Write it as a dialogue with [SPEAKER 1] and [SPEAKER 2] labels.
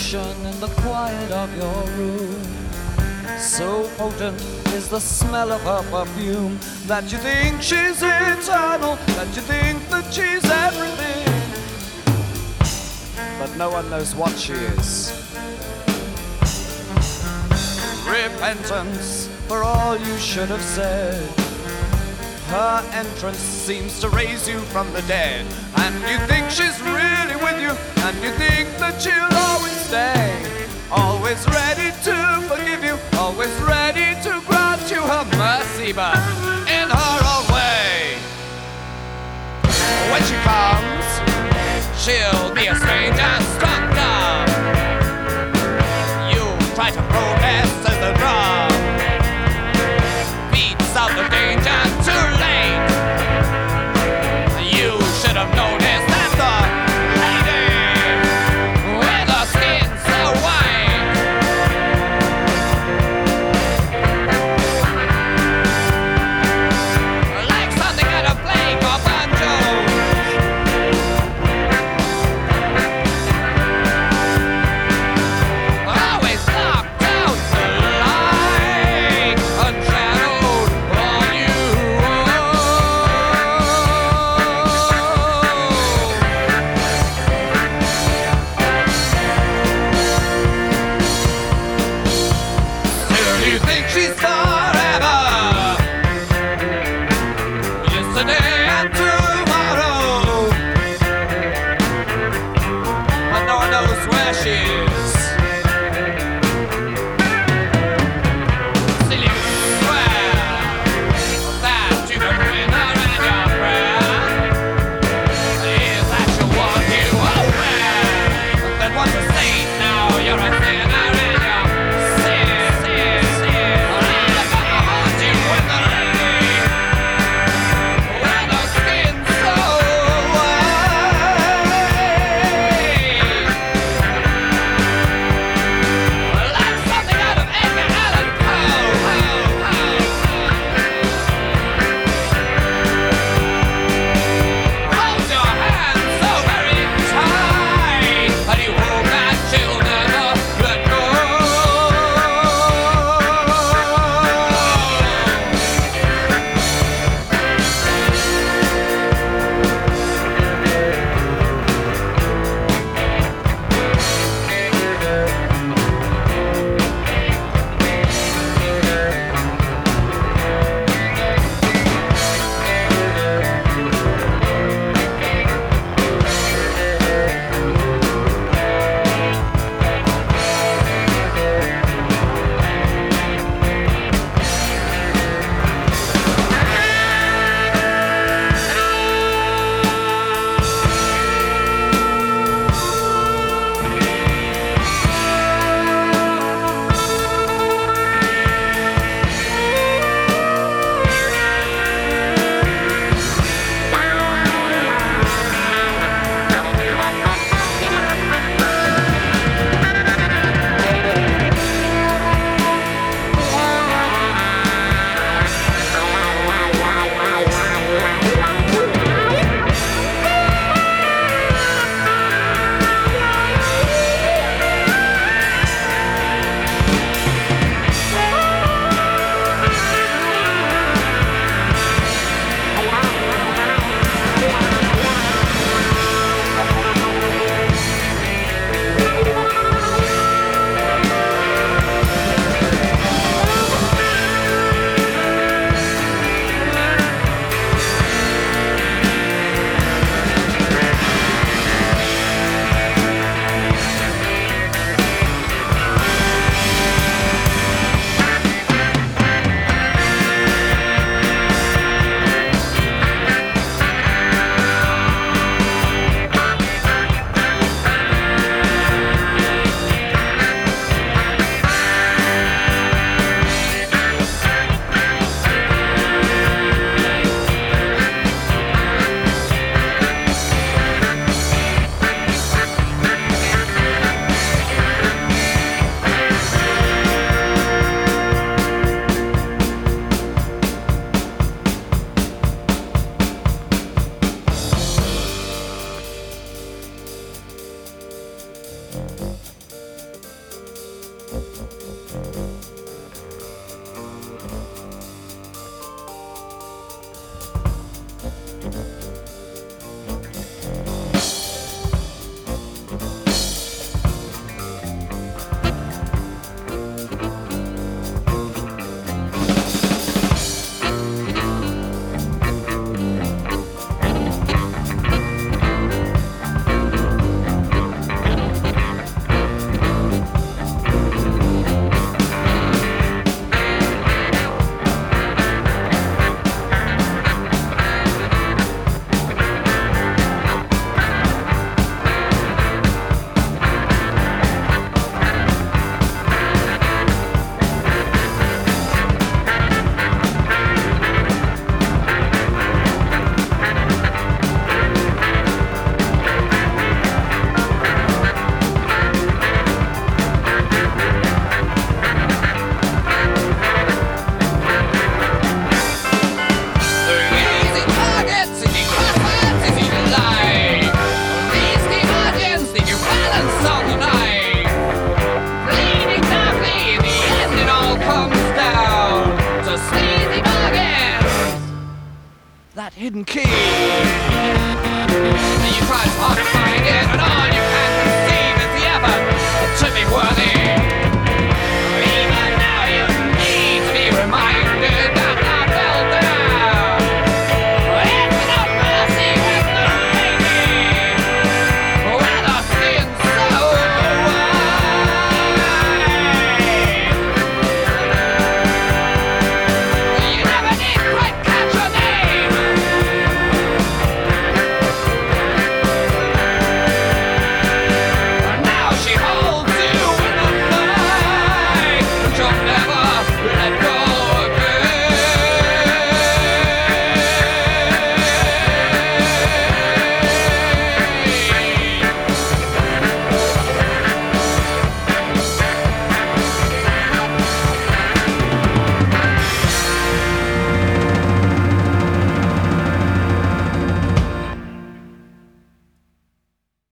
[SPEAKER 1] conversation in the quiet of your room. So potent is the smell of her perfume that you think she's eternal, that you think that she's everything. But no one knows what she is. Repentance for all you should have said. Her entrance seems to raise you from the dead, and you think she's really with you, and you think that she'll always stay, always ready to forgive you, always ready to grant you her mercy, but in her own way. When she comes, she'll be a stranger struck dumb. You try to protest as the drum beats out the danger too late. You should have noticed that the lady with her skin so white like something out of Blake or Banjo. Always locked out the light, unshadowed on you. Still you think she's forever, yesterday and tomorrow, but no one knows where she is. Still you swear that you can win her in your prayer. Is that you want you aware that once a saint, now you're a sinner in your sin. hidden key. You try as hard to find it, and all you can conceive is the effort to be worthy. Even now you need to be reminded that I fell down. It's no mercy with the lady, with a sin so wide. You never need quite catch her name. Now she holds you in the night. She'll never let go.